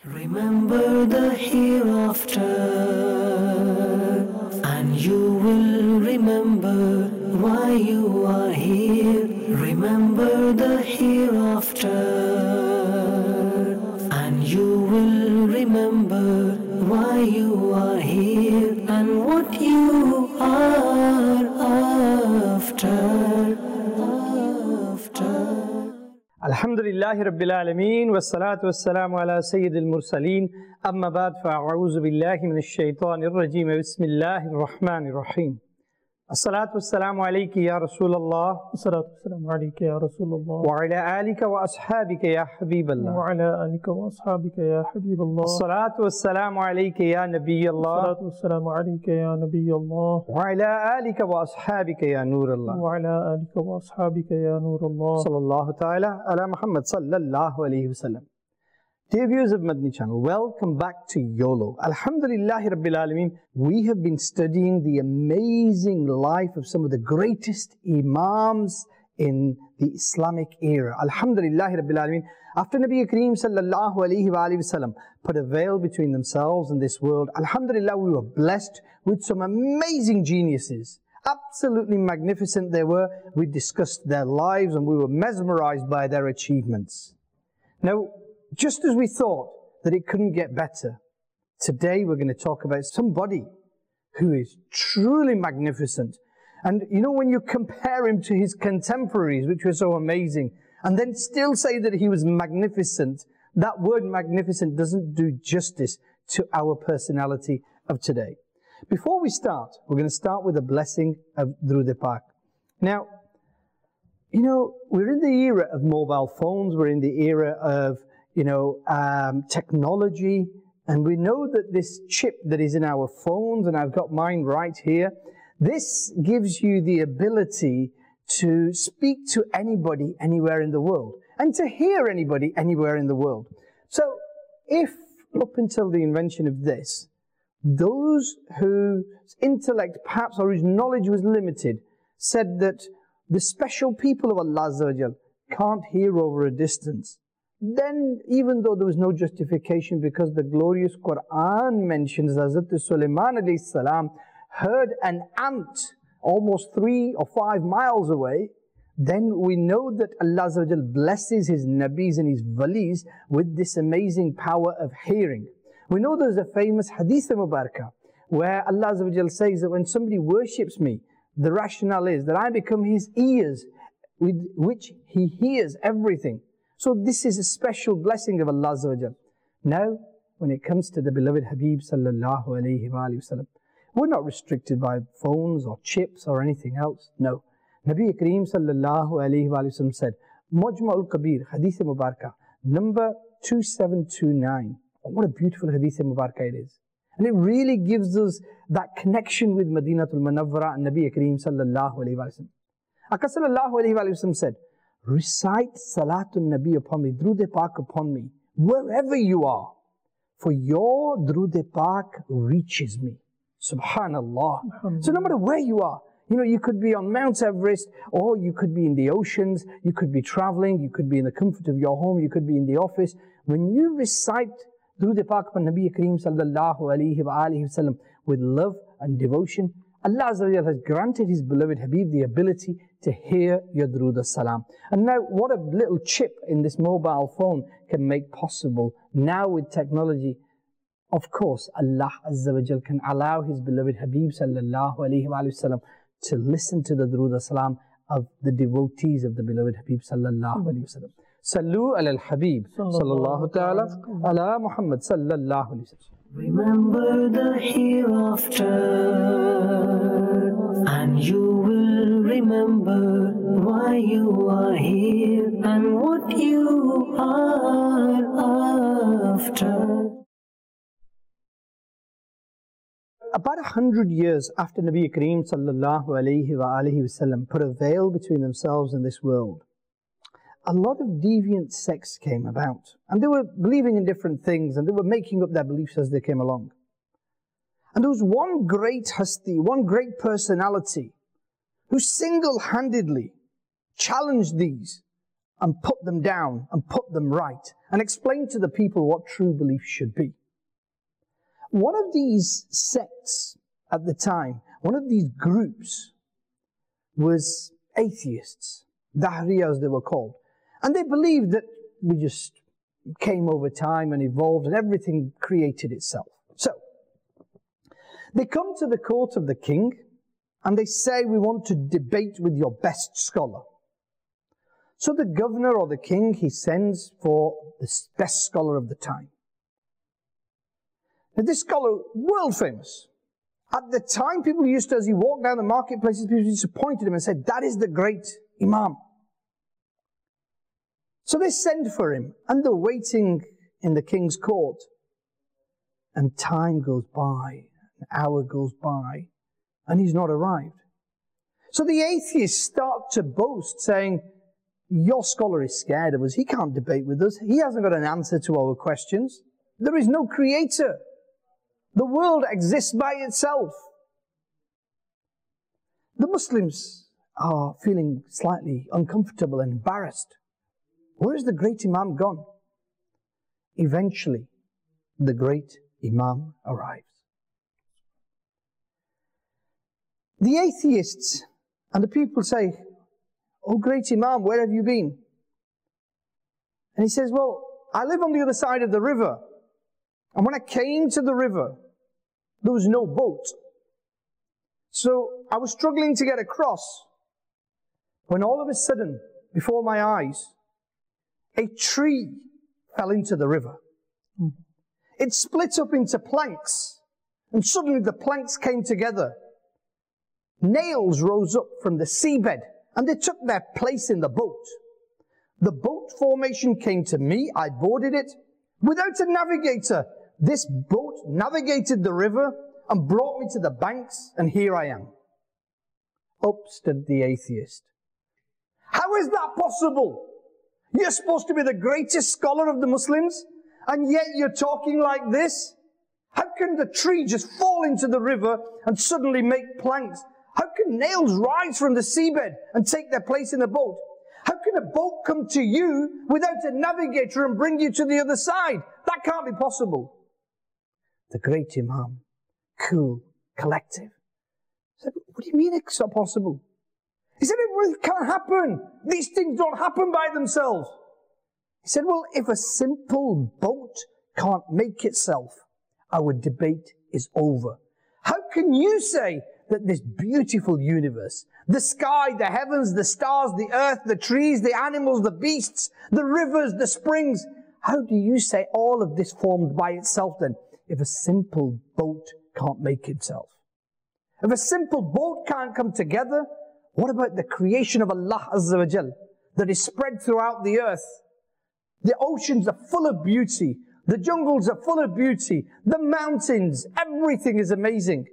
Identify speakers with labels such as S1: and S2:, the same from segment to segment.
S1: Remember the hereafter, and you will remember why you are here. Remember the hereafter, and you will remember why you are here and what you are after.
S2: Alhamdulillahi Rabbil Alameen, wassalatu wassalamu ala Sayyidil Mursaleen, amma ba'd fa'a'uzu billahi minash shaitanir rajeem, bismillahir rahmanir rahim. As-salatu wassalamu alayki ya Rasulallah,
S3: الصلاة والسلام عليك يا رسول الله
S2: wa ala alika wa ashabika ya Habiballah.
S3: وعلى آلك وأصحابك يا حبيب الله.
S2: As-salatu wassalamu alayka ya Nabiyallah,
S3: الصلاة والسلام عليك يا نبي الله
S2: wa ala alika wa ashabika ya Nurallah.
S3: وعلى آلك وأصحابك يا نور الله.
S2: Sallallahu ta'ala ala Muhammad sallallahu alayhi wa sallam. Dear viewers of Madani channel, welcome back to YOLO. Alhamdulillahi Rabbil Alameen. We have been studying the amazing life of some of the greatest Imams in the Islamic era. Alhamdulillahi Rabbil Alameen. After Nabi Kareem sallallahu alayhi wa sallam put a veil between themselves and this world, Alhamdulillah, we were blessed with some amazing geniuses. Absolutely magnificent they were. We discussed their lives and we were mesmerized by their achievements. Now, just as we thought that it couldn't get better, today we're going to talk about somebody who is truly magnificent. And you know, when you compare him to his contemporaries, which were so amazing, and then still say that he was magnificent, that word magnificent doesn't do justice to our personality of today. Before we start, we're going to start with a blessing of Durud Pak. Now, you know, we're in the era of mobile phones, we're in the era of technology, and we know that this chip that is in our phones, and I've got mine right here, this gives you the ability to speak to anybody anywhere in the world, and to hear anybody anywhere in the world. So, if up until the invention of this, those whose intellect perhaps or whose knowledge was limited said that the special people of Allah Azza wa Jal can't hear over a distance, then even though there was no justification, because the glorious Quran mentions Hazrat Sulaiman alayhi salam heard an ant almost 3 or 5 miles away, then we know that Allah Azza wa Jal blesses His Nabis and His Walis with this amazing power of hearing. We know there's a famous Hadith Mubarakah where Allah Azza wa Jal says that when somebody worships me, the rationale is that I become his ears with which he hears everything. So this is a special blessing of Allah Azza wa Jal. Now, when it comes to the beloved Habib sallallahu alayhi wa sallam, we're not restricted by phones or chips or anything else. No. Nabi Kareem sallallahu alayhi wa sallam said, Mujma'ul Kabir, Hadith Mubarakah, number 2729. Oh, what a beautiful Hadith Mubarakah it is. And it really gives us that connection with Madinatul Munawwara and Nabi Kareem sallallahu alayhi wa sallam. Aka sallallahu alayhi wa sallam said, recite Salatun Nabi upon me, Durud Pak upon me, wherever you are, for your Durud Pak reaches me. Subhanallah. So no matter where you are, you know, you could be on Mount Everest, or you could be in the oceans, you could be traveling, you could be in the comfort of your home, you could be in the office. When you recite Durud Pak upon Nabi Kareem sallallahu alayhi wa sallam with love and devotion, Allah Azza wa Jalla has granted His beloved Habib the ability to hear your Durud as-Salam. And now, what a little chip in this mobile phone can make possible now with technology. Of course, Allah Azza wa Jalla can allow His beloved Habib sallallahu alayhi wa sallam to listen to the Durud as-Salam of the devotees of the beloved Habib sallallahu alayhi wa sallam. Sallu ala al-Habib sallallahu ta'ala ala Muhammad sallallahu alayhi wa sallam.
S1: Remember the hereafter, and you will remember why you are here and what you are after.
S2: About 100 years after Nabi Kareem sallallahu alayhi wa sallam put a veil between themselves and this world, a lot of deviant sects came about, and they were believing in different things, and they were making up their beliefs as they came along. And there was one great hasti, one great personality, who single-handedly challenged these and put them down and put them right and explain to the people what true belief should be. One of these sects at the time, one of these groups was atheists, Dahriya as they were called. And they believed that we just came over time and evolved and everything created itself. So, they come to the court of the king and they say, we want to debate with your best scholar. So the governor or the king, he sends for the best scholar of the time. Now this scholar, world famous. At the time, people used to, as he walked down the marketplaces, people used to point at him and say, that is the great Imam. So they send for him, and they're waiting in the king's court. And time goes by, an hour goes by, and he's not arrived. So the atheists start to boast, saying, your scholar is scared of us. He can't debate with us. He hasn't got an answer to our questions. There is no creator. The world exists by itself. The Muslims are feeling slightly uncomfortable and embarrassed. Where is the great Imam gone? Eventually, the great Imam arrives. The atheists and the people say, oh great Imam, where have you been? And he says, well, I live on the other side of the river. And when I came to the river, there was no boat. So I was struggling to get across when all of a sudden, before my eyes, a tree fell into the river. It split up into planks, and suddenly the planks came together. Nails rose up from the seabed, and they took their place in the boat. The boat formation came to me, I boarded it. Without a navigator, this boat navigated the river and brought me to the banks, and here I am. Up stood the atheist. How is that possible? You're supposed to be the greatest scholar of the Muslims, and yet you're talking like this? How can the tree just fall into the river and suddenly make planks? How can nails rise from the seabed and take their place in the boat? How can a boat come to you without a navigator and bring you to the other side? That can't be possible. The great Imam, cool, collective, said, what do you mean it's not possible? He said, it can't happen. These things don't happen by themselves. He said, well, if a simple boat can't make itself, our debate is over. How can you say that this beautiful universe, the sky, the heavens, the stars, the earth, the trees, the animals, the beasts, the rivers, the springs, how do you say all of this formed by itself then, if a simple boat can't make itself? If a simple boat can't come together, what about the creation of Allah Azza wa Jal that is spread throughout the earth? The oceans are full of beauty. The jungles are full of beauty. The mountains, everything is amazing.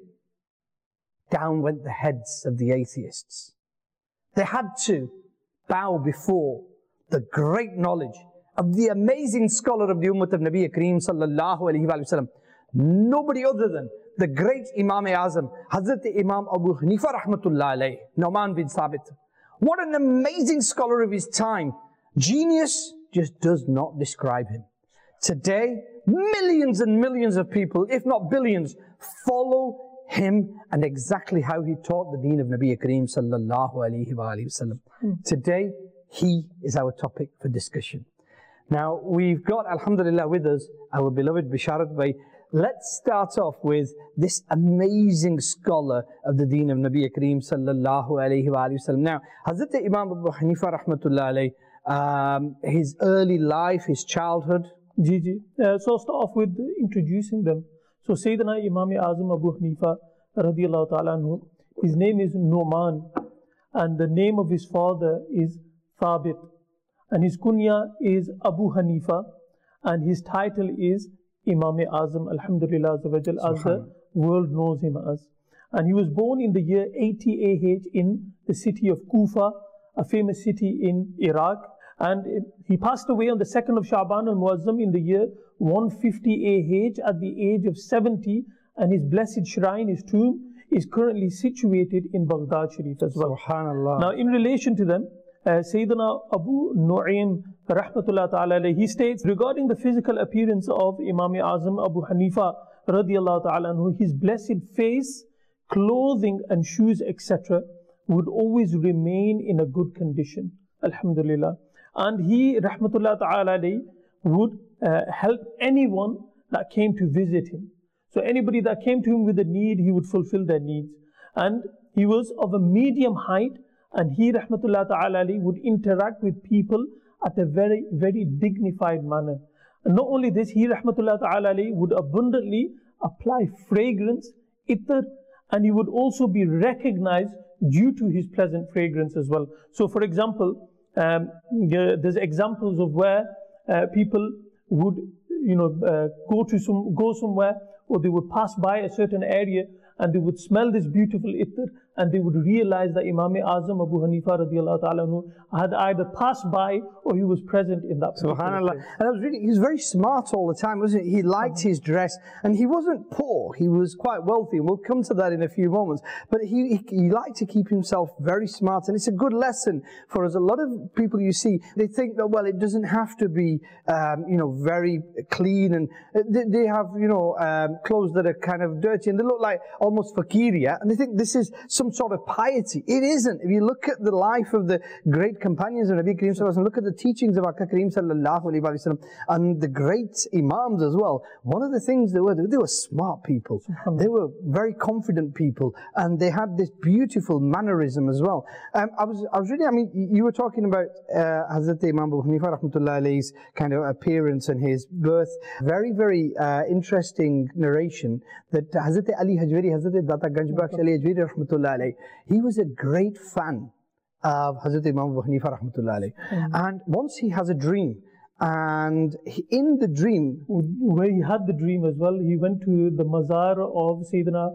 S2: Down went the heads of the atheists. They had to bow before the great knowledge of the amazing scholar of the Ummah of Nabi Kareem sallallahu alayhi wa sallam. Nobody other than the great Imam Azam, Hazrat Imam Abu Hanifa rahmatullah alayhi, Nu'man bin Sabit. What an amazing scholar of his time. Genius just does not describe him. Today, millions and millions of people, if not billions, follow him and exactly how he taught the deen of Nabi Kareem sallallahu alayhi wa sallam. Today, he is our topic for discussion. Now, we've got, alhamdulillah, with us our beloved Bisharat Bhai. Let's start off with this amazing scholar of the deen of Nabi Kareem sallallahu alayhi wa sallam. Now, Hazrat Imam Abu Hanifa rahmatullah alayhi, his early life, his childhood.
S3: So I'll start off with introducing them. So Sayyidina Imam Azam Abu Hanifa radiyallahu ta'ala anhu, his name is Nu'man, and the name of his father is Thabit, and his kunya is Abu Hanifa, and his title is Imam Azam, alhamdulillah, as the world knows him as. And he was born in the year 80 AH in the city of Kufa, a famous city in Iraq. And he passed away on the 2nd of Sha'ban al-Muazzam in the year 150 AH at the age of 70. And his blessed shrine, his tomb, is currently situated in Baghdad Sharif as well.
S2: Subhanallah.
S3: Now, in relation to them, Sayyidina Abu Nu'aym rahmatullah ta'ala alayhi, he states regarding the physical appearance of Imam Azam Abu Hanifa radiyallahu ta'ala anhu, his blessed face, clothing and shoes etc. would always remain in a good condition, alhamdulillah. And he rahmatullah ta'ala alayhi would help anyone that came to visit him. So anybody that came to him with a need, he would fulfill their needs. And he was of a medium height, and he rahmatullah ta'ala alayhi would interact with people at a very, very dignified manner. And not only this, he rahmatullah ta'ala alayhi would abundantly apply fragrance, ittar, and he would also be recognized due to his pleasant fragrance as well. So for example, there's examples of where people would go somewhere, or they would pass by a certain area and they would smell this beautiful ittar, and they would realize that Imam Azam Abu Hanifa radiyallahu ta'ala anhu had either passed by or he was present in that particular
S2: Subhanallah.
S3: place.
S2: And he was very smart all the time, wasn't he? He liked his dress, and he wasn't poor. He was quite wealthy. We'll come to that in a few moments. But he liked to keep himself very smart, and it's a good lesson for us. A lot of people you see, they think that, well, it doesn't have to be, very clean, and they have, clothes that are kind of dirty, and they look like almost fakiriya, and they think this is some sort of piety. It isn't. If you look at the life of the great companions of Nabi Kareem Sallallahu Alaihi Wasallam, look at the teachings of Aka Kareem Sallallahu Alaihi Wasallam, and the great Imams as well, one of the things they were smart people. They were very confident people, and they had this beautiful mannerism as well. I was really, you were talking about Hazrat Imam Abu Hanifa rahmatullah alayhi's kind of appearance and his birth. Very, very interesting narration that Hazrat Ali Hajwari, Hazrat Data Ganj Bakhsh Ali Hajwari rahmatullah alayhi, he was a great fan of Hazrat Imam Abu Hanifa rahmatullah alayhi. And once he has a dream, and in the dream,
S3: where he had the dream as well, he went to the mazar of Sayyidina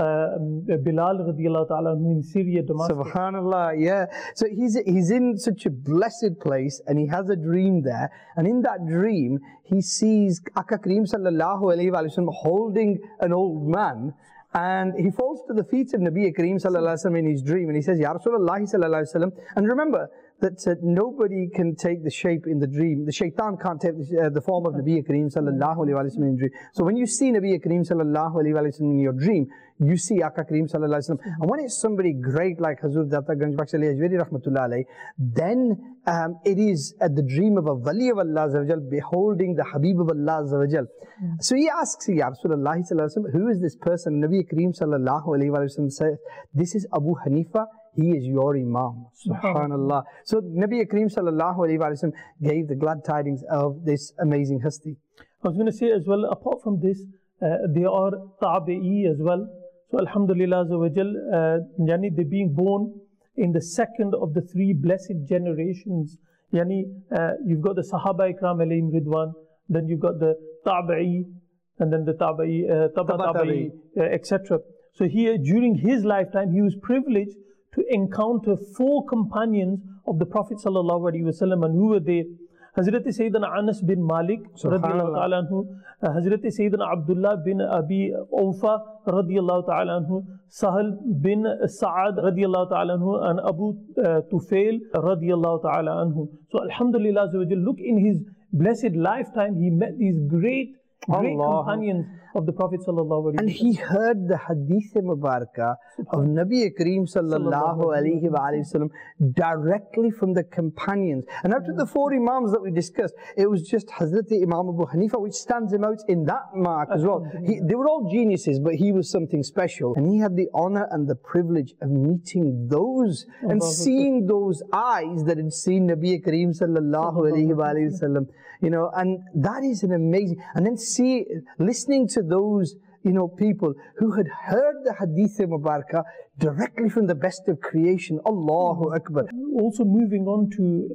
S3: Bilal radiyallahu ta'ala in Syria, Damascus.
S2: Subhanallah, yeah. So he's in such a blessed place, and he has a dream there, and in that dream he sees Aka Kareem sallallahu alayhi wa sallam holding an old man, and he falls to the feet of Nabi Kareem sallallahu alayhi wa sallam in his dream, and he says, Ya Rasulullah sallallahu alayhi wa sallam. And remember that nobody can take the shape in the dream. The shaitan can't take the form of Nabi Kareem sallallahu alayhi wa sallam in the dream. So when you see Nabi Kareem sallallahu alayhi wa sallam in your dream, you see Aka Kareem sallallahu alayhi wa sallam. And when it's somebody great like Hazrat Data Ganj Bakhsh Ali Hajwari rahmatullah alayhi, then it is the dream of a wali of Allah azza wa jal, beholding the Habib of Allah azza wa jal. So he asks, Ya Rasulullah sallallahu alayhi wa sallam, who is this person? Nabi Kareem sallallahu alayhi wa sallam says, this is Abu Hanifa. He is your Imam. Subhanallah. So Nabi Kareem sallallahu alayhi wa sallam gave the glad tidings of this amazing hasti.
S3: I was going to say as well, apart from this, they are tabi'i as well. So alhamdulillah azza wa jal, yani they being born in the second of the three blessed generations. Yani you've got the Sahaba Ikram alayhim Ridwan, then you've got the tabi'i, and then the tabi'i, tabi'i, etc. So here, during his lifetime, he was privileged to encounter four companions of the Prophet sallallahu alaihi wasallam. And who were they? Hazrat Sayyidina Anas bin Malik radiyallahu ta'ala anhu, Hazrat Sayyidina Abdullah bin Abi Awfa radiyallahu ta'ala anhu, Sahal bin Sa'ad radiyallahu ta'ala anhu, and Abu Tufail radiyallahu ta'ala anhu. So alhamdulillah, look, in his blessed lifetime, he met these great companions of the Prophet sallallahu alaihi wasallam.
S2: And he heard the hadith mubarakah of Nabi Kareem sallallahu alaihi wasallam directly from the companions. And out of the four Imams that we discussed, it was just Hazrat Imam Abu Hanifa which stands him out in that mark as well. They were all geniuses, but he was something special. And he had the honor and the privilege of meeting those and seeing those eyes that had seen Nabi Kareem sallallahu alaihi wasallam. And that is an amazing. And then listening to those, people who had heard the hadith mubarakah directly from the best of creation. Allahu Akbar.
S3: Also moving on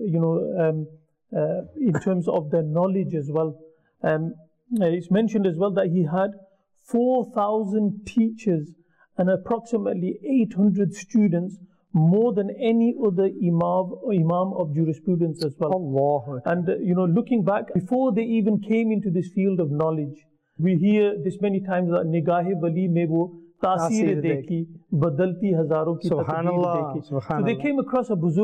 S3: to, in terms of their knowledge as well. It's mentioned as well that he had 4,000 teachers and approximately 800 students, more than any other imam of jurisprudence as well.
S2: Allah.
S3: And looking back, before they even came into this field of knowledge, we hear this many times that Nigahe Wali mein wo taasir dekhi, badalti hazaron ki taqdeer dekhi. So they came across a buzurg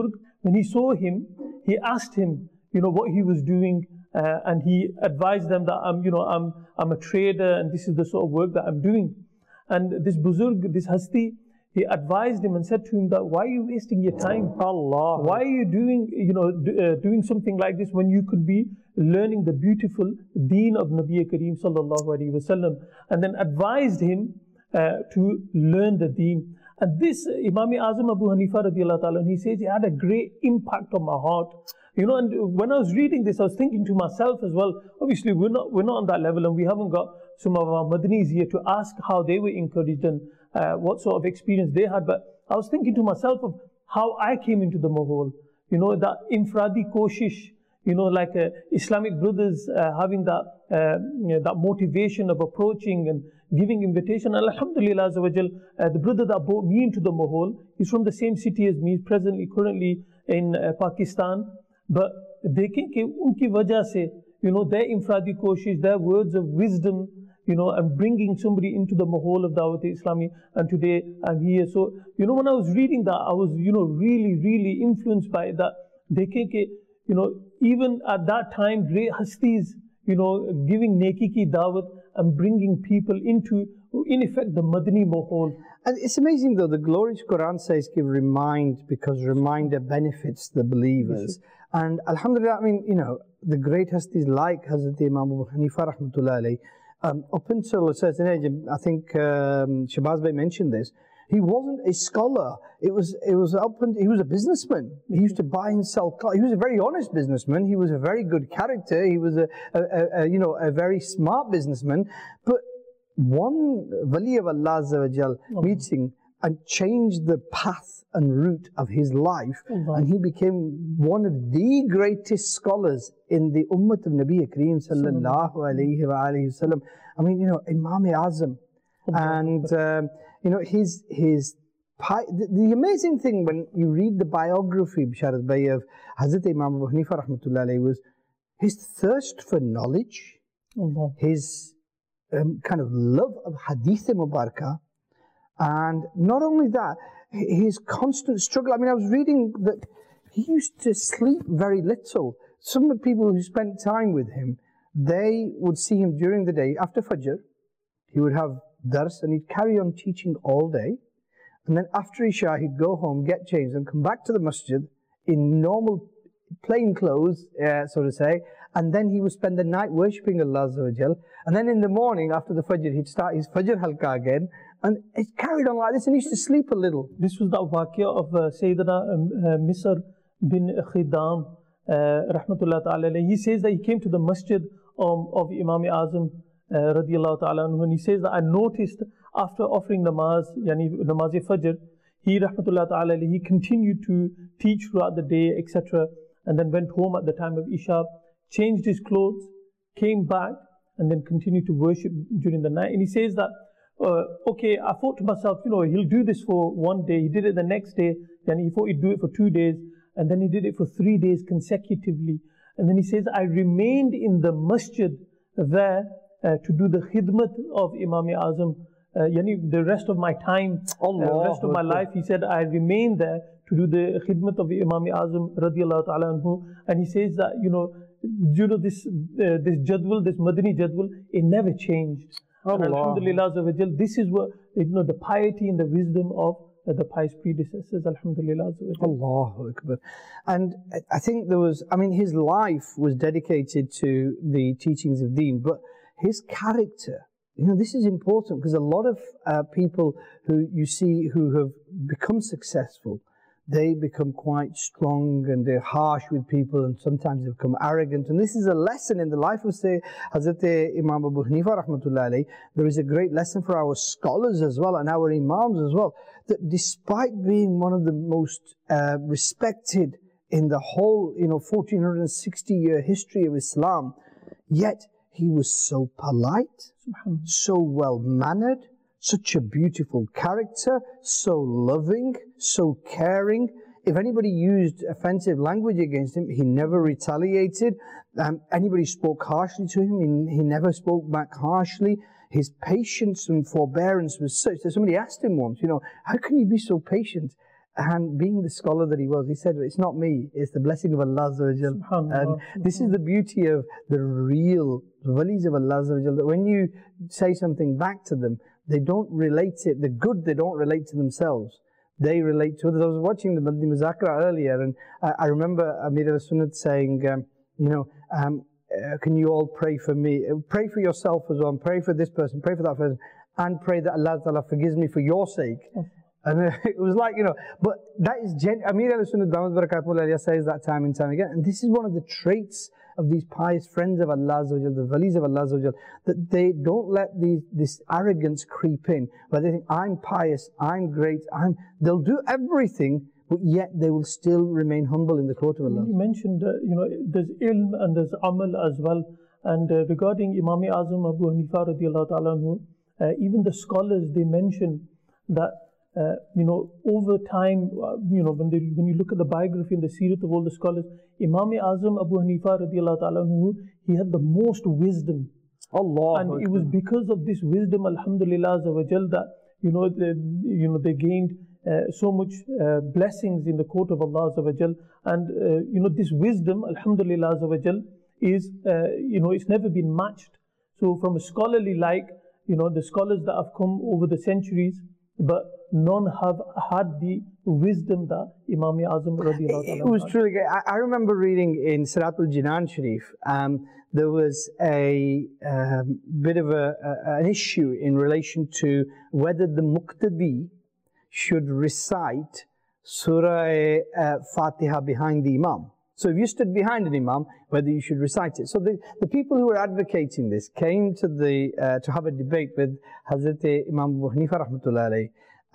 S3: when he saw him, he asked him, what he was doing, and he advised them that I'm a trader and this is the sort of work that I'm doing. And this Buzurg, this Hasti, he advised him and said to him that, why are you wasting your time?
S2: Allah.
S3: Why are you doing, doing something like this when you could be learning the beautiful deen of Nabi Kareem sallallahu alaihi wasallam? And then advised him to learn the deen. And this Imam Azam Abu Hanifa radiallahu ta'ala, he says, he had a great impact on my heart. And when I was reading this, I was thinking to myself as well, obviously we're not on that level, and we haven't got some of our Madnis here to ask how they were encouraged and what sort of experience they had. But I was thinking to myself of how I came into the Mahol, that infradi koshish, like Islamic brothers having that motivation of approaching and giving invitation. Alhamdulillah Azza wa Jal, the brother that brought me into the Mahol, he's from the same city as me, currently in Pakistan. But देखें कि उनकी वजह से, their infradi koshish, their words of wisdom, and bringing somebody into the Mahol of Dawat-e-Islami, and today I'm here. So, when I was reading that, I was, really, really influenced by that. देखें कि, even at that time, great hastis, giving neki ki dawat and bringing people into, in effect, the Madani Mahol.
S2: And it's amazing though, the glorious Quran says, give remind, because reminder benefits the believers. Yes. And alhamdulillah, the great hastis like Hazrat Imam Abu Hanifa rahmatullah alayhi, up until a certain age, I think Shabazz Bey mentioned this, he wasn't a scholar. He was a businessman. He used to buy and sell cars. He was a very honest businessman. He was a very good character. He was a very smart businessman. But one Wali of Allah Azza wa Jal meeting and changed the path and route of his life, and he became one of the greatest scholars in the Ummah of Nabi Kareem sallallahu alayhi wa alihi wasallam. Imam Azam, and the amazing thing when you read the biography, Bisharat Bhai, of Hazrat Imam Abu Hanifa rahmatullah alayhi, was his thirst for knowledge, his kind of love of Hadith Mubarakah, and not only that, his constant struggle. I was reading that he used to sleep very little. Some of the people who spent time with him, they would see him during the day. After Fajr, he would have dars and he'd carry on teaching all day. And then after Isha, he'd go home, get changed, and come back to the masjid in normal, plain clothes, so to say. And then he would spend the night worshipping Allah Azza wa Jal. And then in the morning, after the Fajr, he'd start his Fajr halqa again. And it carried on like this, and he used to sleep a little.
S3: This was the waqia of Sayyidina Misr bin Khidam, rahmatullah ta'ala. He says that he came to the masjid of Imam Azam, radiallahu ta'ala, and when he says that I noticed after offering namaz, Namaz-e-Fajr, he, rahmatullah ta'ala, he continued to teach throughout the day, etc. And then went home at the time of Isha, changed his clothes, came back, and then continued to worship during the night. And he says that, okay, I thought to myself, he'll do this for one day. He did it the next day, then he thought he'd do it for 2 days, and then he did it for 3 days consecutively. And then he says, I remained in the masjid there to do the khidmat of Imam Azam, the rest of my time, the rest of my life. He said, I remained there to do the khidmat of Imam Azam radiallahu ta'ala anhu. And he says that, this jadwal, this Madani jadwal, it never changed. And alhamdulillah, this is what, the piety and the wisdom of the pious predecessors, alhamdulillah.
S2: Allahu Akbar. And I think his life was dedicated to the teachings of Deen, but his character, this is important, because a lot of people who you see who have become successful, they become quite strong and they're harsh with people, and sometimes they become arrogant. And this is a lesson in the life of, say, Hazrat Imam Abu Hanifa rahmatullah alayhi. There is a great lesson for our scholars as well, and our imams as well, that despite being one of the most respected in the whole 1460-year history of Islam, yet he was so polite, so well-mannered, such a beautiful character, so loving, so caring. If anybody used offensive language against him, he never retaliated. Anybody spoke harshly to him, he never spoke back harshly. His patience and forbearance was such that somebody asked him once, how can you be so patient And being the scholar that he was, he said, it's not me, it's the blessing of Allah Azza wa Jal. And this is the beauty of the real walis of Allah Azza wa Jal, that when you say something back to them, they don't relate it, the good they don't relate to themselves. They relate to others. I was watching the Madni Muzakra earlier, and I remember Amir al-Sunnat saying, can you all pray for me? Pray for yourself as well, pray for this person, pray for that person, and pray that Allah Ta'ala forgives me for your sake. And it was like, but that is, Amir al-Sunnat Dawud Barakatullah says that time and time again, and this is one of the traits of these pious friends of Allah Azza wa Jal, the walis of Allah Azza wa Jal, that they don't let this arrogance creep in, but they think, I'm pious, I'm great, they'll do everything, but yet they will still remain humble in the court of Allah.
S3: You mentioned, there's ilm and there's amal as well. And regarding Imam Azam Abu Hanifa radiallahu ta'ala anhu, even the scholars, they mention that, over time, when you look at the biography and the seerah of all the scholars, Imam Azam Abu Hanifa radiallahu ta'ala anhu, he had the most wisdom.
S2: Allah.
S3: And it was because of this wisdom, alhamdulillah azza wa jal, that, they gained so much blessings in the court of Allah azza wa jal. And, this wisdom, alhamdulillah azza wa jal, is, it's never been matched. So from a scholarly the scholars that have come over the centuries, but none have had the wisdom that Imam Azam radiallahu ta'ala.
S2: It was truly great. I remember reading in Siratul Jinan Sharif, there was a bit of an issue in relation to whether the Muqtadi should recite Surah Fatiha behind the Imam. So if you stood behind an Imam, whether you should recite it. So the people who were advocating this came to have a debate with Hazrat Imam Abu Hanifa rahmatullahi alayhi.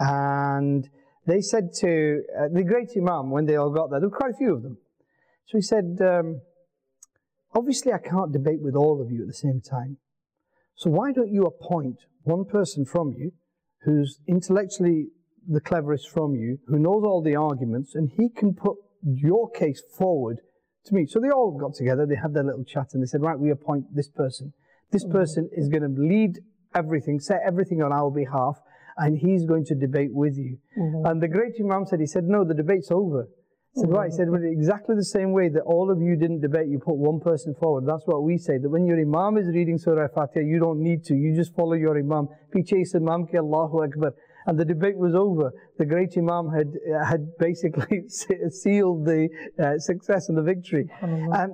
S2: And they said to the great Imam, when they all got there were quite a few of them. So he said, obviously I can't debate with all of you at the same time. So why don't you appoint one person from you who's intellectually the cleverest from you, who knows all the arguments, and he can put your case forward to me. So they all got together, they had their little chat, and they said, right, we appoint this person. This person is going to lead everything, say everything on our behalf, and he's going to debate with you. And the great Imam said, no, the debate's over. He said, right, he said, well, exactly the same way that all of you didn't debate, you put one person forward. That's what we say, that when your Imam is reading Surah Fatiha, you don't need to, you just follow your Imam. Piche is Imam ki Allahu Akbar. And the debate was over. The great Imam had basically sealed the success and the victory. And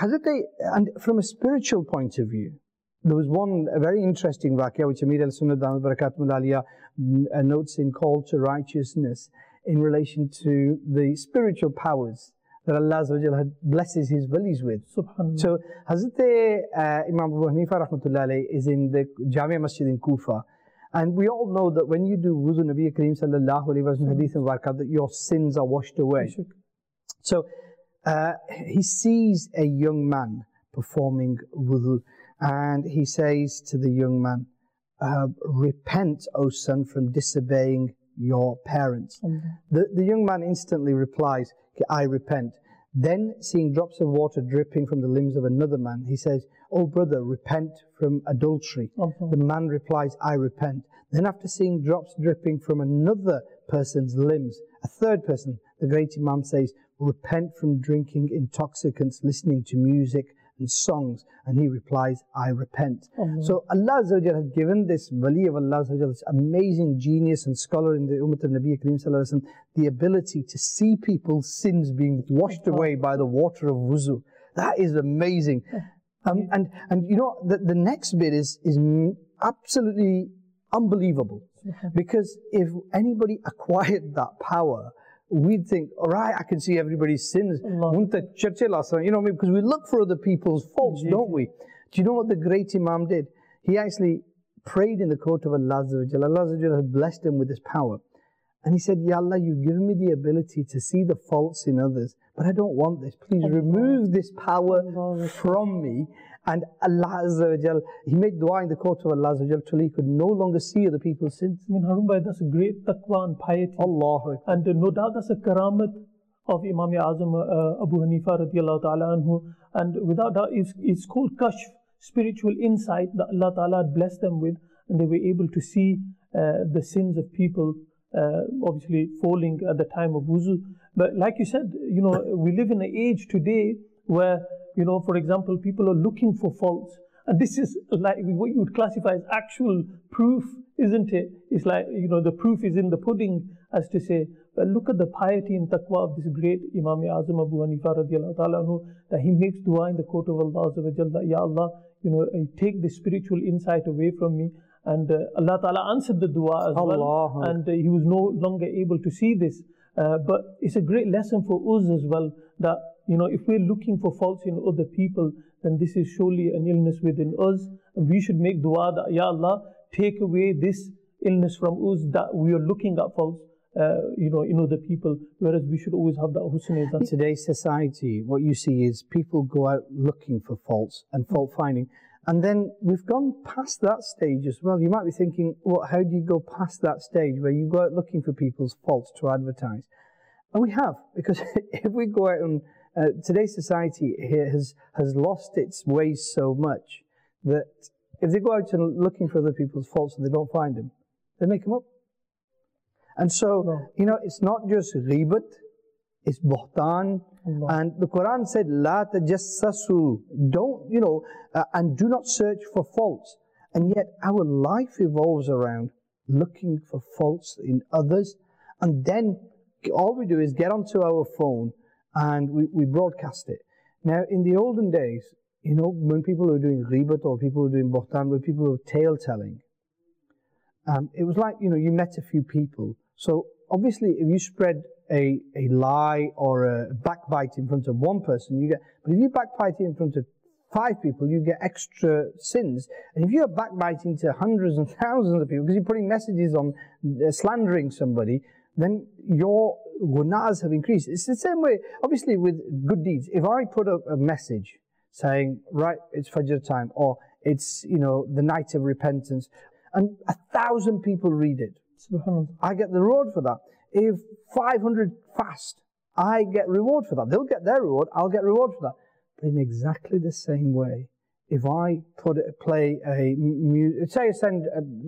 S2: from a spiritual point of view, there was a very interesting waqia which Amir al-Sunnah Dawud Barakatullah Aliyah notes in Call to Righteousness in relation to the spiritual powers that Allah Azza wa Jalla blesses His walis with. So Hazrat Imam Abu Hanifa rahmatullahi alayhi is in the Jamia Masjid in Kufa. And we all know that when you do wuzu, Nabi Kareem sallallahu alayhi wa sallam hadith and barakat, that your sins are washed away. So he sees a young man performing wudu, and he says to the young man, repent, O son, from disobeying your parents. The young man instantly replies, I repent. Then, seeing drops of water dripping from the limbs of another man, he says, oh brother, repent from adultery. The man replies, I repent. Then after seeing drops dripping from another person's limbs, a third person, the great Imam says, repent from drinking intoxicants, listening to music and songs. And he replies, I repent. So Allah Azza wa Jalla had given this wali of Allah Azza wa Jalla, this amazing genius and scholar in the Ummah of Nabi Kareem sallallahu alayhi wa sallam, the ability to see people's sins being washed away by the water of wuzu. That is amazing. And the next bit is absolutely unbelievable. Because if anybody acquired that power, we'd think, all right, I can see everybody's sins. Because we look for other people's faults, don't we? Do you know what the great Imam did? He actually prayed in the court of Allah Azza wa Jalla. Allah Azza wa Jalla had blessed him with this power. And he said, Ya Allah, you've given me the ability to see the faults in others, but I don't want this. Please remove this power from me. And Allah Azza wa Jalla, he made dua in the court of Allah Azza wa Jalla till he could no longer see other people's sins.
S3: I mean, Harun Bhai, that's a great taqwa and piety.
S2: Allah.
S3: And no doubt that's a karamat of Imam Azam Abu Hanifa radiallahu ta'ala anhu. And without doubt, it's called kashf, spiritual insight that Allah ta'ala had blessed them with, and they were able to see the sins of people obviously falling at the time of wuzu. But like you said, we live in an age today where, for example, people are looking for faults. And this is like what you would classify as actual proof, isn't it? It's like, the proof is in the pudding, as to say. But look at the piety and taqwa of this great Imam Azam Abu Hanifa radiallahu ta'ala anhu, that he makes dua in the court of Allah Azza wa Jal, that, Ya Allah, take this spiritual insight away from me. And Allah Ta'ala answered the dua as well. And he was no longer able to see this. But it's a great lesson for us as well, that, if we're looking for faults in other people, then this is surely an illness within us. And we should make dua that, Ya Allah, take away this illness from us, that we are looking at faults, in other people, whereas we should always have that husn.
S2: In today's society, what you see is people go out looking for faults and fault finding. And then we've gone past that stage as well. You might be thinking, well, how do you go past that stage where you go out looking for people's faults to advertise? And we have, because if we go out and today's society has lost its ways so much that if they go out and looking for other people's faults and they don't find them, they make them up. And so, it's not just ghibat, it's buhtan. And the Quran said, La tajassasu, don't, and do not search for faults. And yet our life evolves around looking for faults in others. And then all we do is get onto our phone and we broadcast it. Now, in the olden days, when people were doing ghibat or people were doing buhtan, when people were tale telling, it was like, you met a few people. So obviously, if you spread a lie or a backbite in front of one person, you get, but if you backbite it in front of 5 people, you get extra sins. And if you're backbiting to hundreds and thousands of people, because you're putting messages on slandering somebody, then your gunas have increased. It's the same way, obviously, with good deeds. If I put up a message saying, right, it's Fajr time, or it's, the night of repentance, and 1,000 people read it, I get the reward for that. If 500 fast, I get reward for that. They'll get their reward, I'll get reward for that. But in exactly the same way, if I play a music, say I send,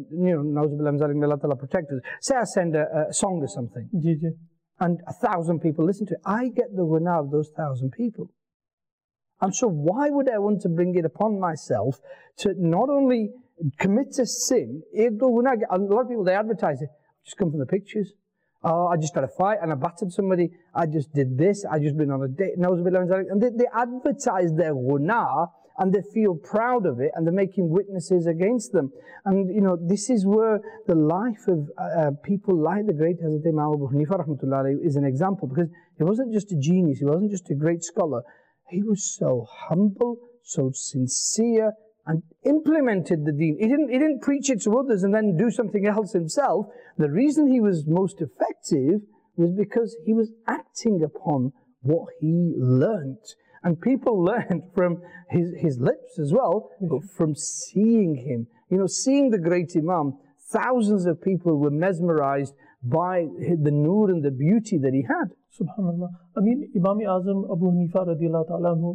S2: protect us, say I send a song or something, and 1,000 people listen to it, I get the guna of those 1,000 people. And so why would I want to bring it upon myself to not only commit a sin? A lot of people, they advertise it, just come from the pictures. Oh, I just had a fight and I battered somebody. I just did this. I just been on a date. And they advertise their guna and they feel proud of it and they're making witnesses against them. And this is where the life of people like the great Hazrat Imam Abu Hanifa rahmatullahi is an example, because he wasn't just a genius. He wasn't just a great scholar. He was so humble, so sincere, and implemented the deen. He didn't preach it to others and then do something else himself. The reason he was most effective was because he was acting upon what he learnt. And people learned from his lips as well, but from seeing him. Seeing the great Imam, thousands of people were mesmerized by the nur and the beauty that he had.
S3: Subhanallah. I mean, Imam Azam Abu Hanifa radiallahu ta'ala anhu,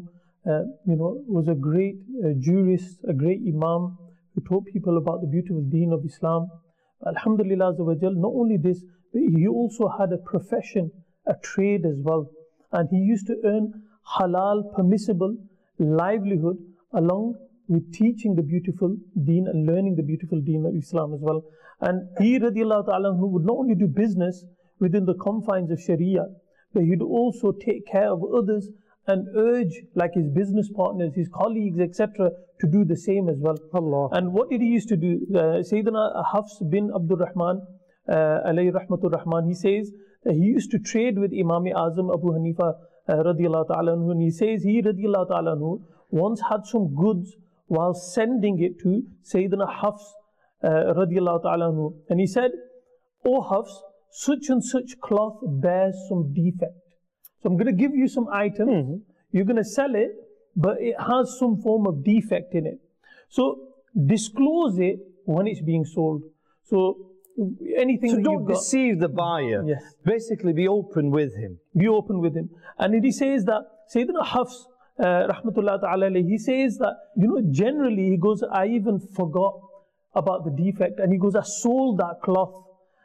S3: was a great jurist, a great Imam who taught people about the beautiful deen of Islam. Alhamdulillah Azza wa Jal, not only this, but he also had a profession, a trade as well. And he used to earn halal, permissible livelihood along with teaching the beautiful deen and learning the beautiful deen of Islam as well. And he radiallahu ta'ala anhu would not only do business within the confines of Sharia, but he'd also take care of others and urge, like his business partners, his colleagues, etc., to do the same as well.
S2: Allah.
S3: And what did he used to do? Sayyidina Hafs bin Abdul Rahman, alayhi rahmatur Rahman, he says that he used to trade with Imam Azam Abu Hanifa radiallahu ta'ala anhu, and he says he radiallahu ta'ala anhu once had some goods while sending it to Sayyidina Hafs radiallahu ta'ala anhu, and he said, "O Hafs, such and such cloth bears some defect. So I'm going to give you some items, you're going to sell it, but it has some form of defect in it. So disclose it when it's being sold." So anything
S2: so
S3: that
S2: don't
S3: you've got,
S2: deceive the buyer.
S3: Yes.
S2: Basically be open with him.
S3: Be open with him. And he says that Sayyidina Hafs rahmatullah ta'ala alayhi, he says that, generally he goes, I even forgot about the defect, and he goes, I sold that cloth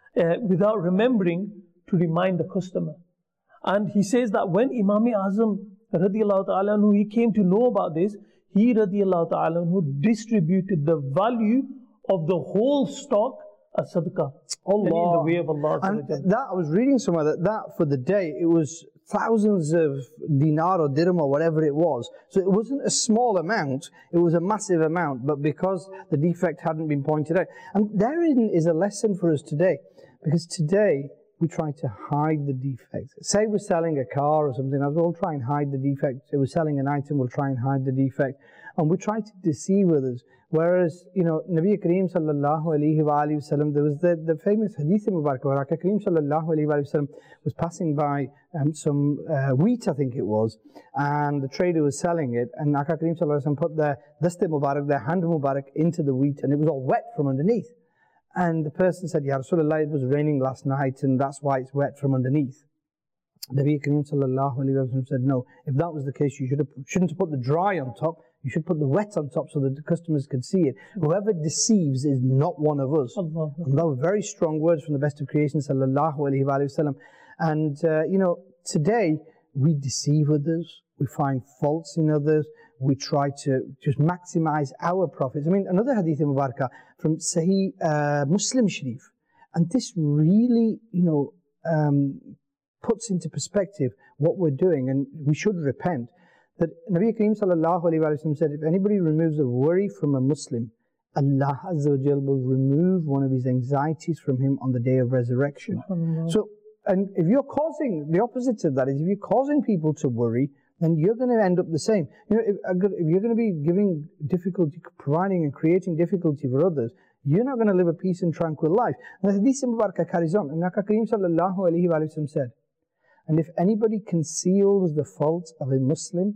S3: without remembering to remind the customer. And he says that when Imam Azam radiallahu ta'ala anhu, he came to know about this, he radiallahu ta'ala anhu distributed the value of the whole stock as sadaqah in the way of Allah.
S2: And that, I was reading somewhere that for the day, it was thousands of dinar or dirham or whatever it was. So it wasn't a small amount, it was a massive amount, but because the defect hadn't been pointed out. And therein is a lesson for us today, because today we try to hide the defect. Say we're selling a car or something, we'll try and hide the defect. Say we're selling an item, we'll try and hide the defect. And we try to deceive others. Whereas, you know, Nabi Kareem sallallahu alayhi wa sallam, there was the famous hadith Mubarak, where Aka Kareem sallallahu alayhi wa sallam was passing by some wheat, I think it was, and the trader was selling it, and Aka Kareem sallallahu alayhi wa sallam put their dasti Mubarak, their hand Mubarak, into the wheat, and it was all wet from underneath. And the person said, Ya Rasulullah, it was raining last night, and that's why it's wet from underneath. Nabi Kareem sallallahu alayhi wa sallam said, no, if that was the case, you shouldn't have put the dry on top, you should put the wet on top so that the customers can see it. Whoever deceives is not one of us. And that were very strong words from the best of creation, sallallahu alayhi wa sallam. And, you know, today we deceive others, we find faults in others, we try to just maximize our profits. I mean, another hadith Mubarakah from Sahih Muslim Sharif. And this really, you know, puts into perspective what we're doing, and we should repent. That Nabi Kareem sallallahu alayhi wa sallam said, if anybody removes a worry from a Muslim, Allah Azza wa Jal will remove one of his anxieties from him on the day of resurrection. So, and if you're causing, the opposite of that is, if you're causing people to worry, then you're going to end up the same. You know, if you're going to be giving difficulty, providing and creating difficulty for others, you're not going to live a peace and tranquil life. And the Hadith Mubarakah carries on. And Nabi Kareem sallallahu alayhi wa sallam said, and if anybody conceals the faults of a Muslim,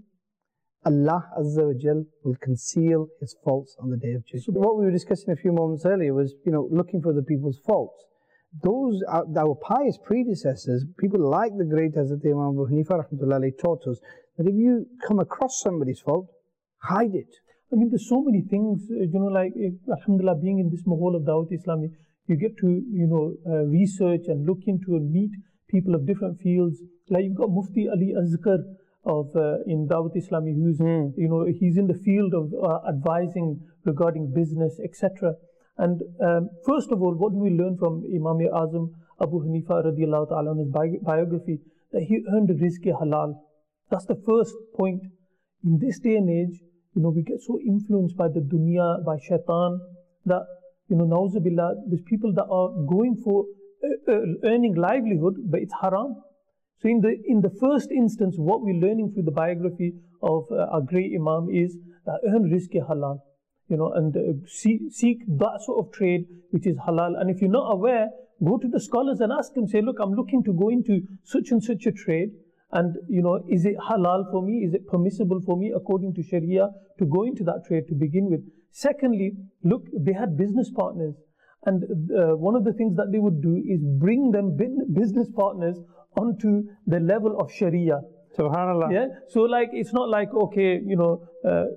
S2: Allah Azza wa Jal will conceal his faults on the day of judgment. So what we were discussing a few moments earlier was, you know, looking for other people's faults. Those, our pious predecessors, people like the great Hazrat Imam Abu Hanifa rahmatullahi taught us that if you come across somebody's fault, hide it.
S3: I mean, there's so many things, you know, like, alhamdulillah, being in this Mahal of Dawat Islami, you get to, you know, research and look into and meet people of different fields. Like you've got Mufti Ali Azkar of in Dawat Islami, who's you know, he's in the field of advising regarding business, etc. And first of all, what do we learn from Imam Azam Abu Hanifa radiallahu ta'ala in his biography? That he earned rizq halal. That's the first point. In this day and age, you know, we get so influenced by the dunya, by shaitan, that, you know, na'uzubillah, there's people that are going for earning livelihood, but it's haram. So in the first instance, what we're learning through the biography of our great Imam is that earn rizq halal, you know, and seek that sort of trade which is halal. And if you're not aware, go to the scholars and ask them, say, look, I'm looking to go into such and such a trade, and, you know, is it halal for me? Is it permissible for me according to Sharia to go into that trade to begin with? Secondly, look, they had business partners, and one of the things that they would do is bring them business partners onto the level of Sharia.
S2: Subhanallah.
S3: Yeah. So like, it's not like, okay, you know,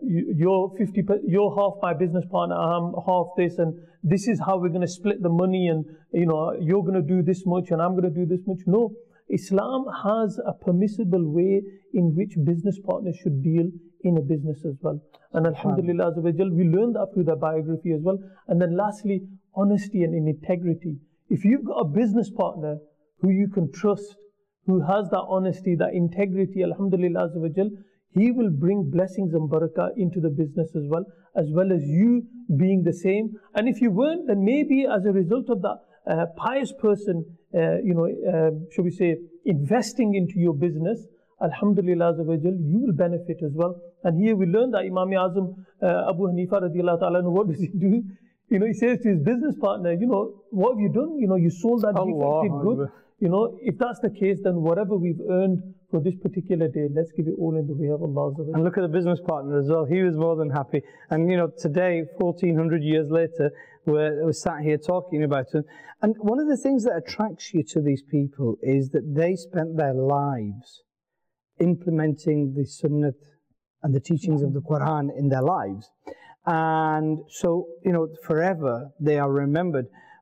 S3: you're half my business partner, I'm half this, and this is how we're going to split the money, and, you know, you're going to do this much and I'm going to do this much. No. Islam has a permissible way in which business partners should deal in a business as well. And alhamdulillah, we learned that through the biography as well. And then lastly, honesty and integrity. If you've got a business partner who you can trust, who has that honesty, that integrity, alhamdulillah, he will bring blessings and barakah into the business as well as you being the same. And if you weren't, then maybe as a result of that pious person, you know, shall we say, investing into your business, alhamdulillah, you will benefit as well. And here we learn that Imam Azam Abu Hanifa radiallahu ta'ala, what does he do? You know, he says to his business partner, you know, what have you done? You know, you sold that defective good. You know, if that's the case, then whatever we've earned for this particular day, let's give it all in the way of Allah.
S2: And look at the business partner as well. He was more than happy. And, you know, today, 1400 years later, we're sat here talking about it. And one of the things that attracts you to these people is that they spent their lives implementing the Sunnah and the teachings of the Quran in their lives. And so, you know, forever they are remembered.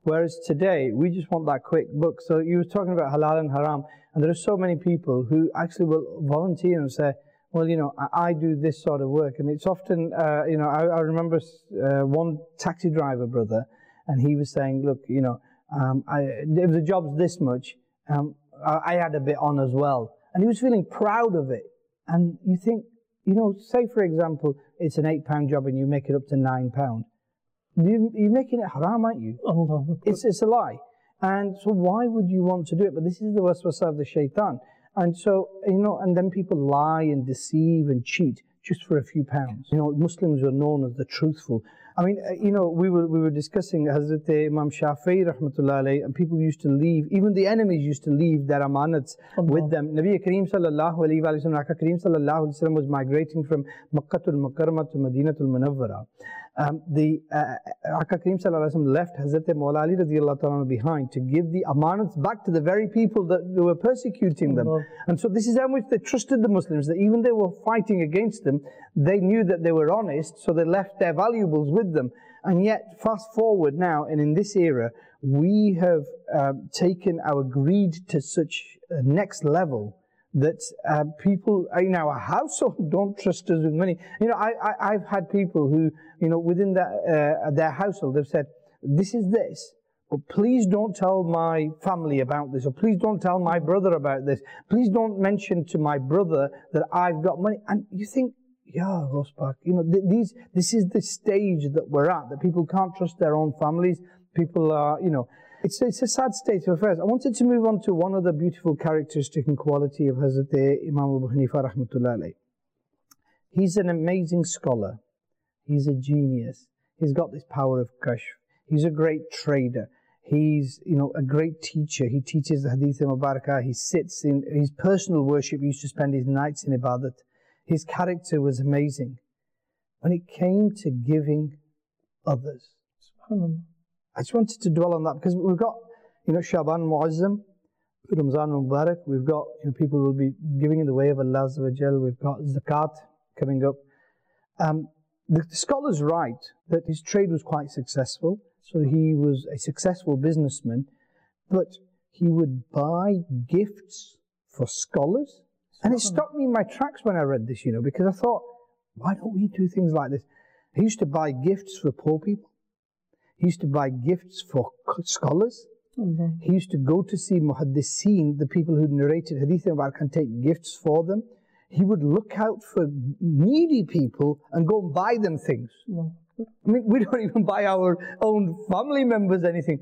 S2: Whereas today, we just want that quick buck. So you were talking about halal and haram, and there are so many people who actually will volunteer and say, well, you know, I do this sort of work. And it's often, you know, I remember one taxi driver brother, and he was saying, look, you know, if the job's this much, I had a bit on as well. And he was feeling proud of it. And you think, you know, say for example, it's an £8 job and you make it up to £9. You're making it haram, aren't you? It's a lie. And so why would you want to do it? But this is the waswasa of the shaitan. And so, you know, and then people lie and deceive and cheat just for a few pounds. You know, Muslims were known as the truthful. I mean, you know, we were discussing Hazrat Imam Shafi'i rahmatullah alayhi, and people used to leave, even the enemies used to leave their amanats with them. Nabi Kareem sallallahu alayhi wa sallam, Aka Kareem sallallahu alayhi wa sallam was migrating from Makkah al-Mukarramah to Madinatul Munawwarah. Aka Kareem sallallahu alayhi wa sallam left Hazrat Mawla Ali radiallahu ta'ala behind to give the amanats back to the very people that were persecuting them. And so this is how much they trusted the Muslims, that even they were fighting against them, they knew that they were honest, so they left their valuables with them. And yet, fast forward now, and in this era, we have taken our greed to such a next level that people in our household don't trust us with money. You know, I've had people who, you know, within their household, they've said, this is this, but please don't tell my family about this, or please don't tell my brother about this. Please don't mention to my brother that I've got money. And you think, yeah, you know, this is the stage that we're at, that people can't trust their own families. People are, you know, it's a sad state of affairs. I wanted to move on to one other beautiful characteristic and quality of Hazrat Imam Abu Hanifa rahmatullah alayhi. He's an amazing scholar. He's a genius. He's got this power of kashf. He's a great trader. He's, you know, a great teacher. He teaches the Hadith Mubarakah. He sits in his personal worship. He used to spend his nights in ibadat. His character was amazing. When it came to giving others, I just wanted to dwell on that, because we've got, you know, Shaban Muazzam, Ramzan Mubarak, we've got, you know, people will be giving in the way of Allah Azza wa Jal, we've got Zakat coming up. The scholars write that his trade was quite successful, so he was a successful businessman, but he would buy gifts for scholars. And it stopped me in my tracks when I read this, you know, because I thought, why don't we do things like this? He used to buy gifts for poor people. He used to buy gifts for scholars. He used to go to see muhaddiseen, the people who narrated hadith and take gifts for them. He would look out for needy people and go and buy them things. I mean, we don't even buy our own family members anything.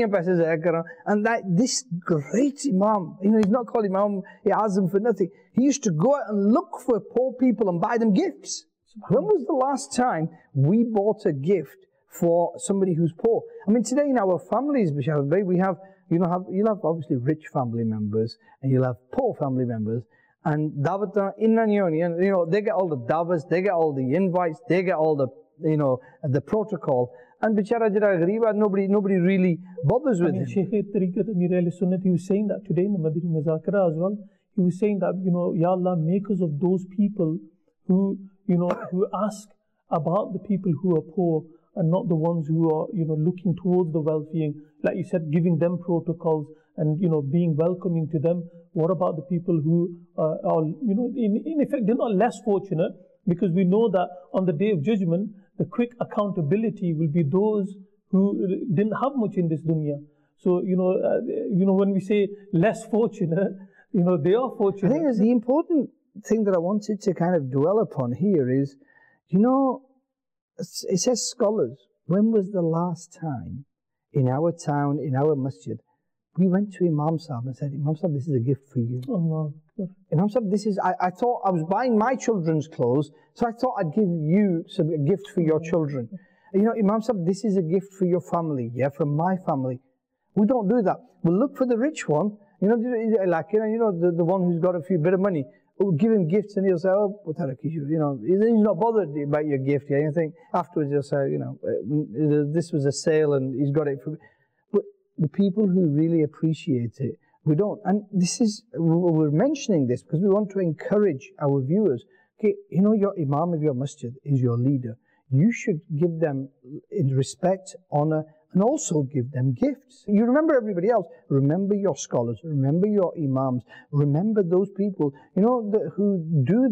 S2: And that this great Imam, you know, he's not called Imam Azam for nothing. He used to go out and look for poor people and buy them gifts. When was the last time we bought a gift for somebody who's poor? I mean, today in our families, we have, you'll have obviously rich family members, and you'll have poor family members. And Davata Innanyoni, and you know, they get all the davas, they get all the invites, they get all the, you know, the protocol. And bichara jara ghareeba, nobody really bothers with him.
S3: Shaykh Tariqat Amir al-Sunnat, he was saying that today in the Madani Muzakara as well. He was saying that, you know, Ya Allah, make us of those people who, you know, who ask about the people who are poor, and not the ones who are, you know, looking towards the wealthy, and, like you said, giving them protocols and, you know, being welcoming to them. What about the people who are, you know, in effect, they're not less fortunate, because we know that on the Day of Judgment, the quick accountability will be those who didn't have much in this dunya. So, you know, when we say less fortunate, you know, they are fortunate.
S2: I think the important thing that I wanted to kind of dwell upon here is, you know, it says scholars. When was the last time in our town, in our masjid, we went to Imam Sahib and said, Imam Sahib, this is a gift for you.
S3: Allah.
S2: Imam Sahib, this is, I thought I was buying my children's clothes, so I thought I'd give you a gift for your children. You know, Imam Sahib, this is a gift for your family, yeah, from my family. We don't do that. We'll look for the rich one, you know, like, you know, the one who's got a few bit of money. We'll give him gifts and he'll say, oh, you know, he's not bothered about your gift, yeah, anything. Afterwards he'll say, you know, this was a sale and he's got it for me. But the people who really appreciate it, we don't. And this is, we're mentioning this because we want to encourage our viewers. Okay, you know, your Imam of your masjid is your leader. You should give them in respect, honor, and also give them gifts. You remember everybody else. Remember your scholars. Remember your imams. Remember those people, who do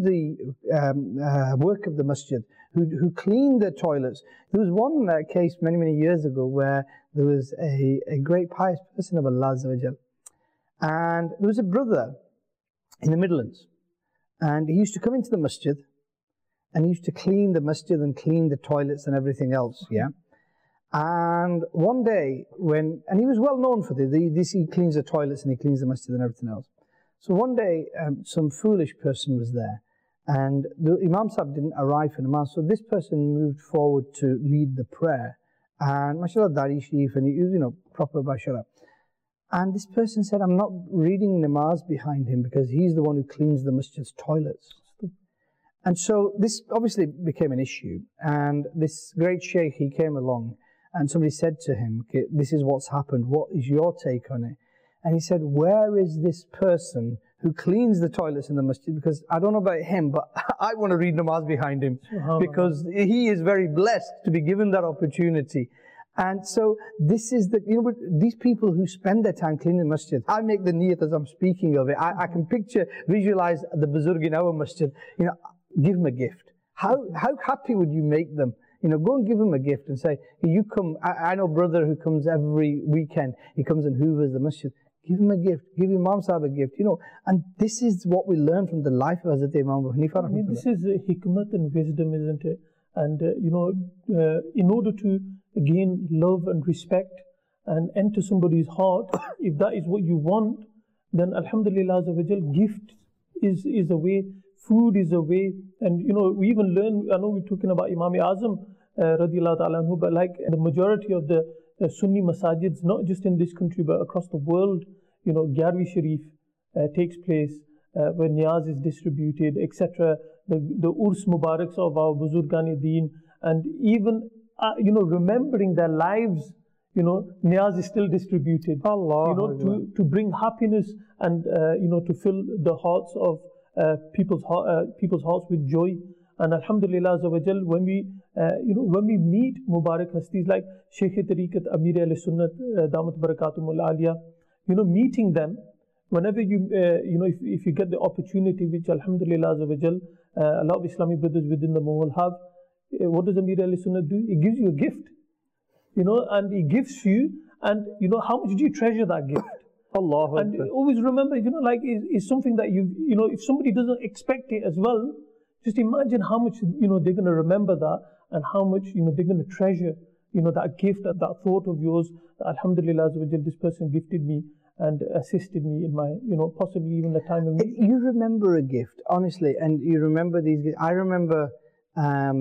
S2: the work of the masjid, who clean the toilets. There was one case many, many years ago where there was a great pious person of Allah Azza wa Jal, and there was a brother in the Midlands, and he used to come into the masjid, and he used to clean the masjid and clean the toilets and everything else, yeah? And one day, and he was well known for this, he cleans the toilets and he cleans the masjid and everything else. So one day, some foolish person was there, and the Imam Sahib didn't arrive for Namaz, so this person moved forward to lead the prayer. And mashallah, Dari Sharif, and he was, proper bashara. And this person said, I'm not reading Namaz behind him because he's the one who cleans the masjid's toilets. And so this obviously became an issue. And this great sheikh, he came along, and somebody said to him, okay, this is what's happened. What is your take on it? And he said, where is this person who cleans the toilets in the masjid? Because I don't know about him, but I want to read Namaz behind him because he is very blessed to be given that opportunity. And so this is these people who spend their time cleaning the masjid. I make the niyat as I'm speaking of it. I can visualize the Buzurg in our masjid. Give them a gift. How happy would you make them? Go and give them a gift and say, you come. I know a brother who comes every weekend. He comes and hoovers the masjid. Give him a gift. Give Imam Sahib a gift. And this is what we learn from the life of Hazrat Imam Abu Hanifa.
S3: This is hikmat and wisdom, isn't it? And in order to gain love and respect and enter somebody's heart, if that is what you want, then Alhamdulillah Azza wa Jal, gift is a way, food is a way. And we even learn, I know we're talking about Imam Azam radiallahu ta'ala anhu, but like the majority of the Sunni masajids, not just in this country but across the world, Gyarvi Sharif takes place where Niyaz is distributed, etc. The Urs Mubaraks of our Buzurgani Deen, and even remembering their lives, Niyaz is still distributed.
S2: Allah,
S3: to bring happiness and to fill the hearts of people's hearts with joy. And Alhamdulillah Azza wa Jal, when we meet Mubarak Hastis like Shaykh Tariqat Amir al-Sunnat Damat Barakatumul Aliyah, meeting them, whenever if you get the opportunity, which Alhamdulillah Azza wa Jal, a lot of Islamic brothers within the Mohol have, what does Amir al-Sunnat do? He gives you a gift, and he gives you, and how much do you treasure that gift?
S2: Allah.
S3: And always remember, it's something that if somebody doesn't expect it as well, just imagine how much, they're going to remember that, and how much, they're going to treasure, that gift, that thought of yours, that Alhamdulillah, this person gifted me and assisted me in my, possibly even the time of need.
S2: You remember a gift, honestly, and you remember these gifts. I remember I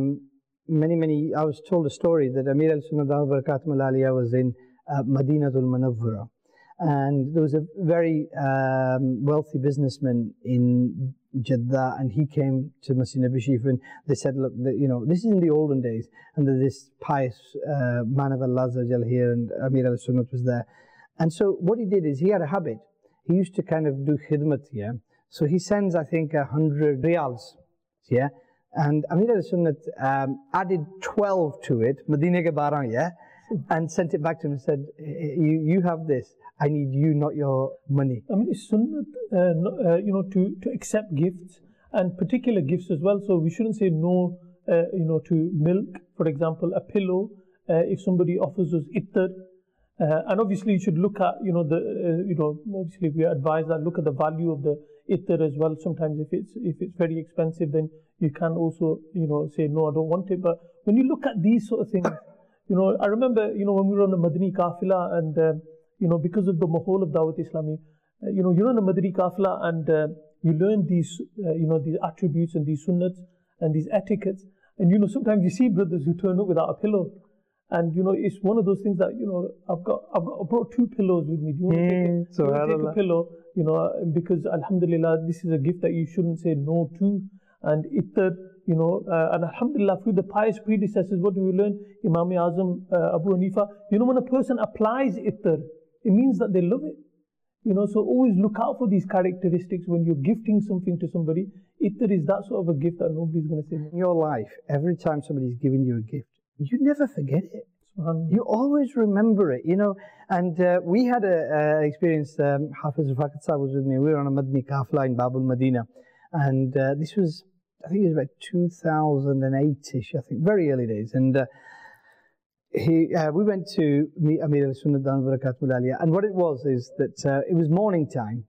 S2: was told a story that Amir al-Sunnah Barakatum al-Aliyah was in Madinatul Munawwara. And there was a very wealthy businessman in Jeddah, and he came to Masjid Nabi Sharif, and they said, look, this is in the olden days, and there's this pious man of Allah here, and Amir al-Sunnat was there. And so what he did is, he had a habit. He used to kind of do khidmat, yeah? So he sends, I think, 100 riyals, yeah? And Amir al-Sunnat added 12 to it, Madinah ke 12, yeah? And sent it back to him and said, you have this. I need you, not your money.
S3: I mean, it's sunnah, to accept gifts, and particular gifts as well. So we shouldn't say no, to milk, for example, a pillow. If somebody offers us ittar, and obviously you should look at, obviously we advise that look at the value of the ittar as well. Sometimes if it's very expensive, then you can also, say no, I don't want it. But when you look at these sort of things, I remember, when we were on the Madani Qafila, and because of the mahol of Dawat Islami, you're on a Madani Qafila, and you learn these, these attributes and these sunnats and these etiquettes. And sometimes you see brothers who turn up without a pillow, and it's one of those things that I brought 2 pillows with me. Do you want to take a pillow? Because Alhamdulillah, this is a gift that you shouldn't say no to. And ittar, and Alhamdulillah, through the pious predecessors, what do we learn? Imam Azam Abu Hanifa, when a person applies ittar, it means that they love it. So always look out for these characteristics when you're gifting something to somebody. Ittar is that sort of a gift that nobody's going to say no.
S2: In your life, every time somebody's giving you a gift, you never forget it. You always remember it, you know. And we had an experience, Hafiz Rafaqat Sahib was with me, we were on a Madni Kafla in Babul Madina. And this was, I think it was about 2008-ish, I think, very early days. And we went to meet Amir al-Sunnah Damat Barakatuhul Aliyah. And what it was is that it was morning time,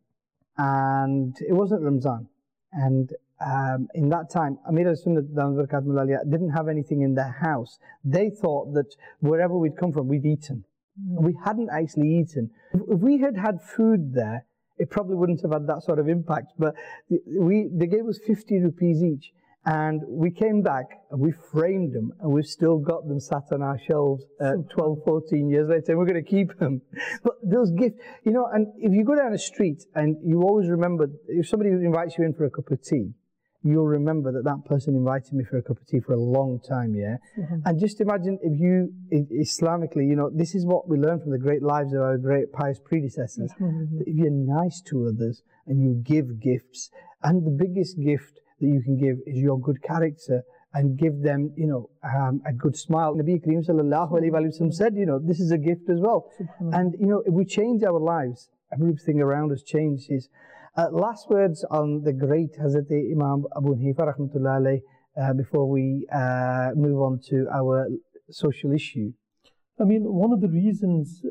S2: and it wasn't Ramzan. And in that time, Amir al-Sunnah Damat Barakatuhul Aliyah didn't have anything in their house. They thought that wherever we'd come from, we'd eaten. We hadn't actually eaten. If we had had food there, it probably wouldn't have had that sort of impact. But they gave us 50 rupees each. And we came back and we framed them, and we've still got them sat on our shelves 12, 14 years later, and we're going to keep them. But those gifts, you know, and if you go down a street and you always remember, if somebody invites you in for a cup of tea, you'll remember that that person invited me for a cup of tea for a long time, yeah? And just imagine if you, Islamically, you know, this is what we learn from the great lives of our great pious predecessors. That if you're nice to others and you give gifts, and the biggest gift that you can give is your good character, and give them, you know, a good smile. Nabi Kareem sallallahu alayhi wa sallam said, you know, this is a gift as well. And, you know, if we change our lives, everything around us changes. Last words on the great Hazrat Imam Abu Hanifa rahmatullah alayhi, before we move on to our social issue.
S3: I mean, one of the reasons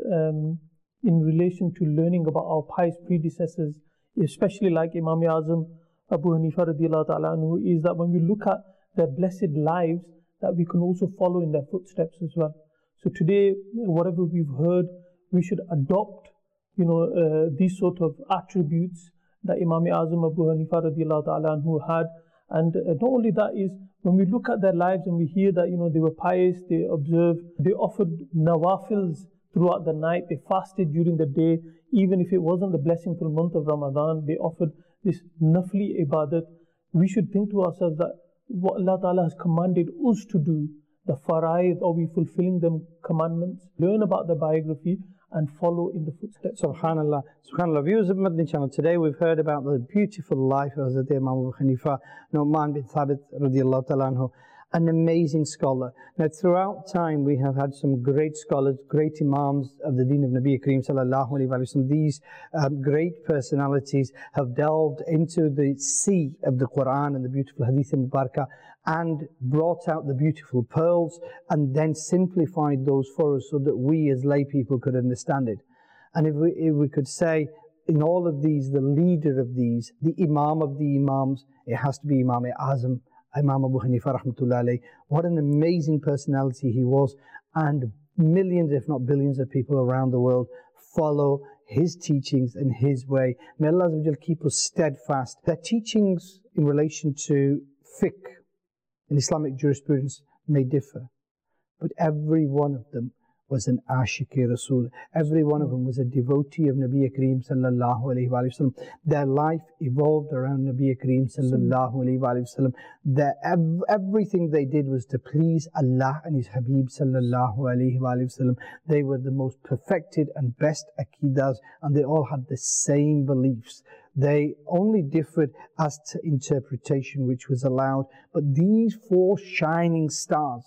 S3: in relation to learning about our pious predecessors, especially like Imam Azam Abu Hanifa radiallahu ta'ala anhu, is that when we look at their blessed lives, that we can also follow in their footsteps as well. So today, whatever we've heard, we should adopt, you know, these sort of attributes that Imam Azam Abu Hanifa radiallahu ta'ala anhu had. And not only that, is when we look at their lives and we hear that, you know, they were pious, they observed, they offered nawafils throughout the night, they fasted during the day, even if it wasn't the blessingful month of Ramadan, they offered this nafli ibadat. We should think to ourselves that what Allah Ta'ala has commanded us to do, the faraid, are we fulfilling them commandments? Learn about the biography and follow in the footsteps.
S2: Subhanallah. Subhanallah. Viewers of Madni Channel, today we've heard about the beautiful life of Hazrat Imam Abu Hanifa Nu'man bin Thabit radiallahu ta'ala anhu, an amazing scholar. Now, throughout time, we have had some great scholars, great imams of the deen of Nabi Kareem sallallahu alayhi wa sallam. These great personalities have delved into the sea of the Quran and the beautiful Hadith Mubarakah, and brought out the beautiful pearls, and then simplified those for us so that we as lay people could understand it. And if we could say, in all of these, the leader of these, the imam of the imams, it has to be Imam Azam, Imam Abu Hanifa rahmatullah alayhi. What an amazing personality he was, and millions, if not billions, of people around the world follow his teachings and his way. May Allah keep us steadfast. Their teachings in relation to fiqh in Islamic jurisprudence may differ, but every one of them was an Ashiq-e Rasul. Every one of them was a devotee of Nabi Kareem sallallahu alayhi wa sallam. Their life evolved around Nabi Kareem sallallahu alayhi wa sallam. Everything they did was to please Allah and His Habib sallallahu alayhi wa sallam. They were the most perfected and best aqidas, and they all had the same beliefs. They only differed as to interpretation, which was allowed. But these four shining stars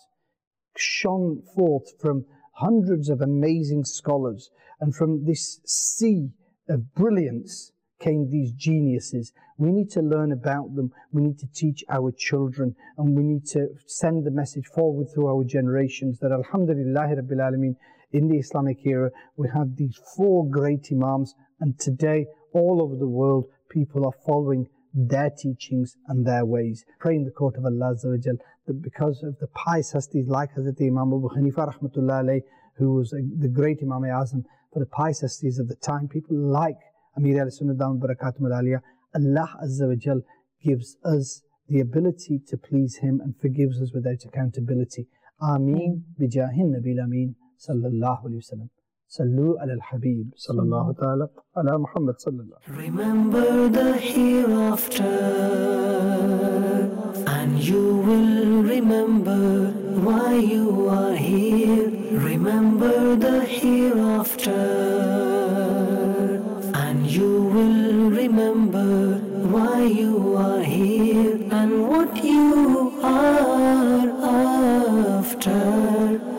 S2: shone forth from hundreds of amazing scholars, and from this sea of brilliance came these geniuses. We need to learn about them, we need to teach our children, and we need to send the message forward through our generations that Alhamdulillah Rabbil Alameen, in the Islamic era we have these four great imams, and today all over the world people are following their teachings and their ways. Pray in the court of Allah Azza wa Jal that because of the pious hastis like Hazrat Imam Abu Hanifa rahmatullah alayhi, who was the great Imam Azam, for the pious hastis of the time, people like Amir al-Sunnah Damat Barakatuhul Aliyah, Allah Azza wa Jal gives us the ability to please Him and forgives us without accountability. Ameen bijahin Nabil Ameen sallallahu alayhi wa sallam. Sallu ala al-Habib sallallahu ta'ala ala Muhammad sallallahu.
S1: Remember the hereafter, and you will remember why you are here. Remember the hereafter, and you will remember why you are here and what you are after.